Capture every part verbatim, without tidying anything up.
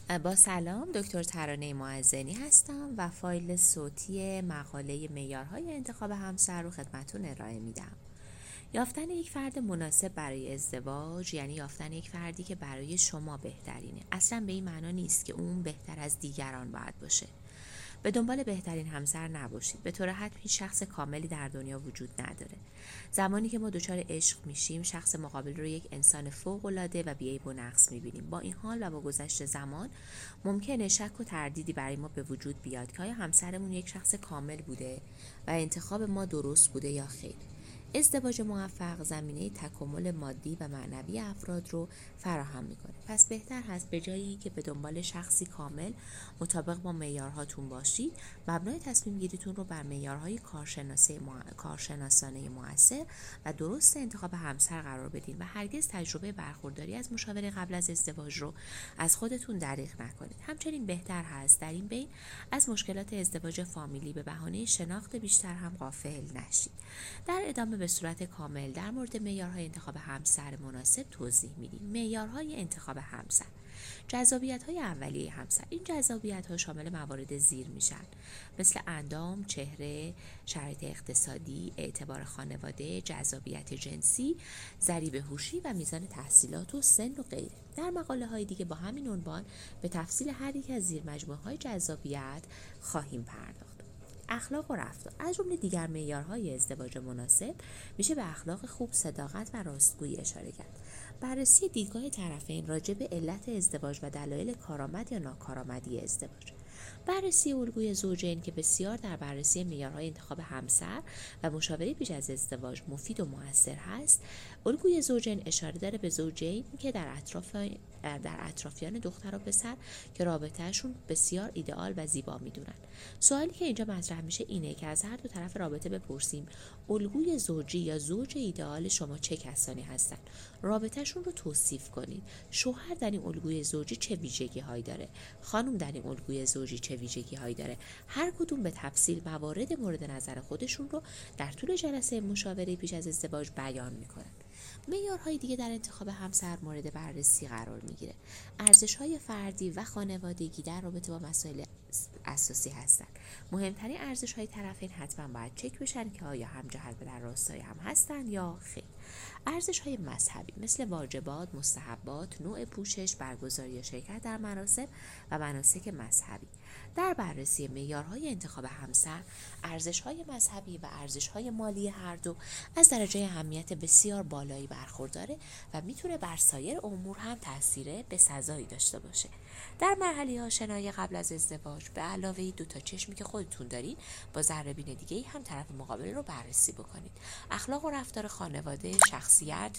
با سلام، دکتر ترانه معزنی هستم و فایل صوتی مقاله معیارهای انتخاب همسر رو خدمتتون ارائه میدم. یافتن یک فرد مناسب برای ازدواج یعنی یافتن یک فردی که برای شما بهترینه. اصلا به این معنا نیست که اون بهتر از دیگران باید باشه. به دنبال بهترین همسر نباشید. به طور حد هیچ شخص کاملی در دنیا وجود نداره. زمانی که ما دچار عشق میشیم، شخص مقابل رو یک انسان فوق‌العاده و بی‌عیب و نقص میبینیم. با این حال و با گذشت زمان ممکنه شک و تردیدی برای ما به وجود بیاد که آیا همسرمون یک شخص کامل بوده و انتخاب ما درست بوده یا خیر. ازدواج موفق زمینه تکامل مادی و معنوی افراد رو فراهم میکنه. پس بهتر هست به جای اینکه به دنبال شخصی کامل مطابق با معیارهاتون باشید، مبنای تصمیم گیریتون رو بر معیارهای کارشناسی مع... کارشناسانه مؤثر و درست انتخاب همسر قرار بدین و هرگز تجربه برخورداری از مشاوره قبل از ازدواج رو از خودتون دریغ نکنید. همچنین بهتر هست در این بین از مشکلات ازدواج فامیلی به بهانه شناخت بیشتر هم غافل نشید. در ادامه به صورت کامل در مورد معیارهای انتخاب همسر مناسب توضیح میدیم. معیارهای انتخاب همسر: جذابیت‌های اولیه همسر. این جذابیت‌ها شامل موارد زیر میشن، مثل اندام، چهره، شرایط اقتصادی، اعتبار خانواده، جذابیت جنسی، ضریب هوشی و میزان تحصیلات و سن و غیره. در مقاله‌های دیگه با همین عنوان به تفصیل هر یک از زیر مجموعه‌های جذابیت خواهیم پرداخت. اخلاق و رفتار. از جمله دیگر معیارهای ازدواج مناسب میشه به اخلاق خوب، صداقت و راستگویی اشاره کرد. بررسی دیدگاه طرفین راجع به علت ازدواج و دلایل کارآمد یا ناکارآمدی ازدواج. بررسی الگوی زوجین که بسیار در بررسی معیارهای انتخاب همسر و مشاوره پیش از ازدواج مفید و مؤثر هست. الگوی زوجین اشاره داره به زوجین که در اطراف در اطرافیان دختر و پسر که رابطهشون بسیار ایدئال و زیبا میدونن. سوالی که اینجا مطرح میشه اینه که از هر دو طرف رابطه بپرسیم الگوی زوجی یا زوج ایدئال شما چه کسانی هستن. رابطهشون رو توصیف کنید. شوهر در این الگوی زوجی چه ویژگی هایی داره؟ خانم در این الگوی زوجی چه ویژگی هایی داره؟ هر کدوم به تفصیل موارد مورد نظر خودشون رو در طول جلسه مشاوره پیش از ازدواج بیان میکنن. معیارهای دیگه در انتخاب همسر مورد بررسی قرار میگیره. ارزش‌های فردی و خانوادگی در رابطه با مسائل اساسی هستند. مهمترین ارزش‌های طرفین حتما باید چک بشن که آیا همجهت به در راستای هم هستن یا خیر. ارزش‌های مذهبی مثل واجبات، مستحبات، نوع پوشش، برگزاری یا شرکت در مراسم و مناسک مذهبی. در بررسی معیارهای انتخاب همسر، ارزش‌های مذهبی و ارزش‌های مالی هر دو از درجه اهمیت بسیار بالایی برخورداره و میتونه بر سایر امور هم تأثیر بسزایی داشته باشه. در مرحله آشنایی قبل از ازدواج به علاوه دو تا چشمی که خودتون دارین، با ذره‌بین دیگه‌ای هم طرف مقابل رو بررسی بکنید. اخلاق و رفتار خانواده، شخصیت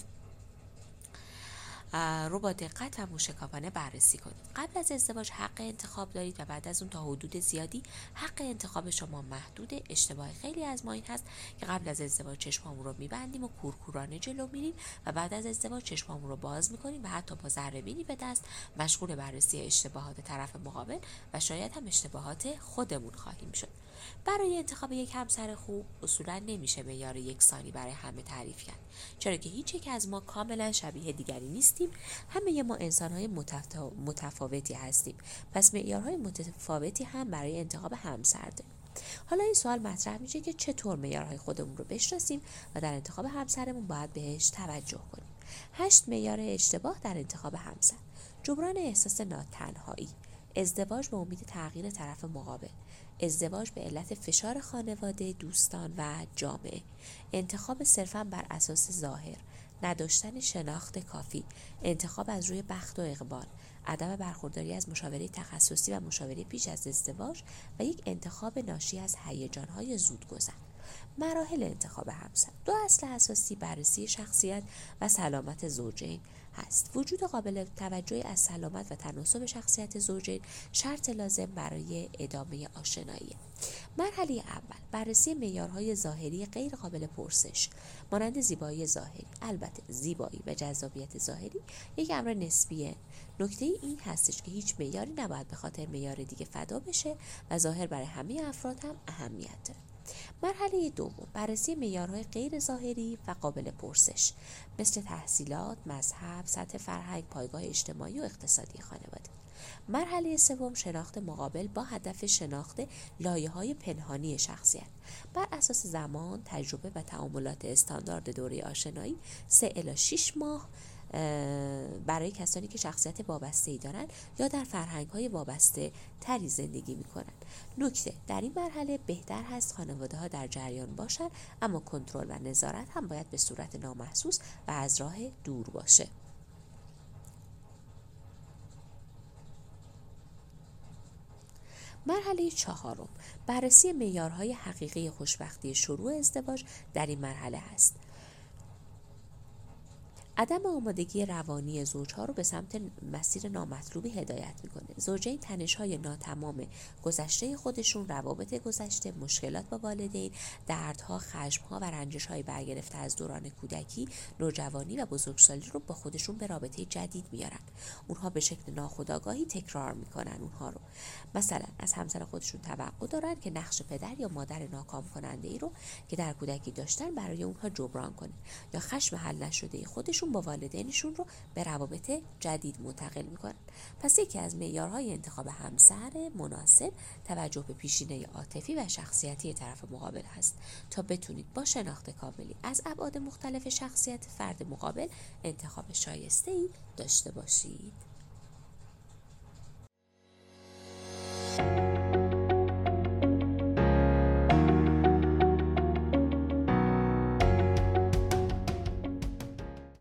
رو با دقت و موشکافانه بررسی کنید. قبل از ازدواج حق انتخاب دارید و بعد از اون تا حدود زیادی حق انتخاب شما محدوده. اشتباه خیلی از ما این هست که قبل از ازدواج چشمامون رو میبندیم و کورکورانه جلو میریم و بعد از ازدواج چشمامون رو باز میکنیم و حتی با ذره‌بینی به دست مشغول بررسی اشتباهات طرف مقابل و شاید هم اشتباهات خودمون خواهیم شد. برای انتخاب یک همسر خوب اصولا نمیشه معیار یکسانی برای همه تعریف کرد، چرا که هیچ یک از ما کاملا شبیه دیگری نیستیم. همه ما انسان‌های متفاوتی هستیم، پس معیارهای متفاوتی هم برای انتخاب همسر داریم. حالا این سوال مطرح میشه که چطور معیارهای خودمون رو بشناسیم و در انتخاب همسرمون باید بهش توجه کنیم. هشت معیار اشتباه در انتخاب همسر: جبران احساس ناتنهایی، ازدواج به امید تغییر طرف مقابل، ازدواج به علت فشار خانواده، دوستان و جامعه، انتخاب صرفاً بر اساس ظاهر، نداشتن شناخت کافی، انتخاب از روی بخت و اقبال، عدم برخورداری از مشاوره تخصصی و مشاوره پیش از ازدواج و یک انتخاب ناشی از هیجان‌های زودگذر. مراحل انتخاب همسر: دو اصل اساسی بررسی شخصیت و سلامت زوجین هست. وجود قابل توجهی از سلامت و تناسب شخصیت زوجین شرط لازم برای ادامه آشنایی. مرحله اول: بررسی معیارهای ظاهری غیر قابل پرسش مانند زیبایی ظاهری. البته زیبایی و جذابیت ظاهری یک امر نسبیه. نکته این هستش که هیچ معیاری نباید به خاطر معیار دیگه فدا بشه و ظاهر برای همه افراد هم اهمیت داره. مرحله دوم: بررسی معیارهای غیر ظاهری و قابل پرسش مثل تحصیلات، مذهب، سطح فرهنگ، پایگاه اجتماعی و اقتصادی خانواده. مرحله سوم شناخت مقابل با هدف شناخت لایه‌های پنهانی شخصیت. بر اساس زمان، تجربه و تعاملات استاندارد دوره آشنایی سه الی شش ماه برای کسانی که شخصیت وابسته‌ای دارند یا در فرهنگ‌های وابسته تری زندگی می‌کنند. نکته: در این مرحله بهتر هست خانواده‌ها در جریان باشند، اما کنترل و نظارت هم باید به صورت نامحسوس و از راه دور باشه. مرحله چهارم بررسی معیارهای حقیقی خوشبختی شروع ازدواج در این مرحله است. عدم آمادگی روانی زوجها رو به سمت مسیر نامطلوبی هدایت میکنه. زوجین تنش‌های ناتمام گذشته خودشون، روابط گذشته، مشکلات با والدین، دردها، خشم‌ها و رنجش‌های برگرفته از دوران کودکی، نوجوانی و بزرگسالی رو با خودشون به رابطه جدید میارن. اونها به شکل ناخودآگاهی تکرار میکنن اونها رو. مثلا از همسر خودشون توقع دارن که نقش پدر یا مادر ناکام کننده ای رو که در کودکی داشتن برای اونها جبران کنه، یا خشم حل نشده خودشون با والدینشون رو به روابط جدید منتقل میکنن. پس یکی از معیارهای انتخاب همسر مناسب توجه به پیشینه عاطفی و شخصیتی طرف مقابل هست تا بتونید با شناخت کاملی از ابعاد مختلف شخصیت فرد مقابل انتخاب شایسته‌ای داشته باشید.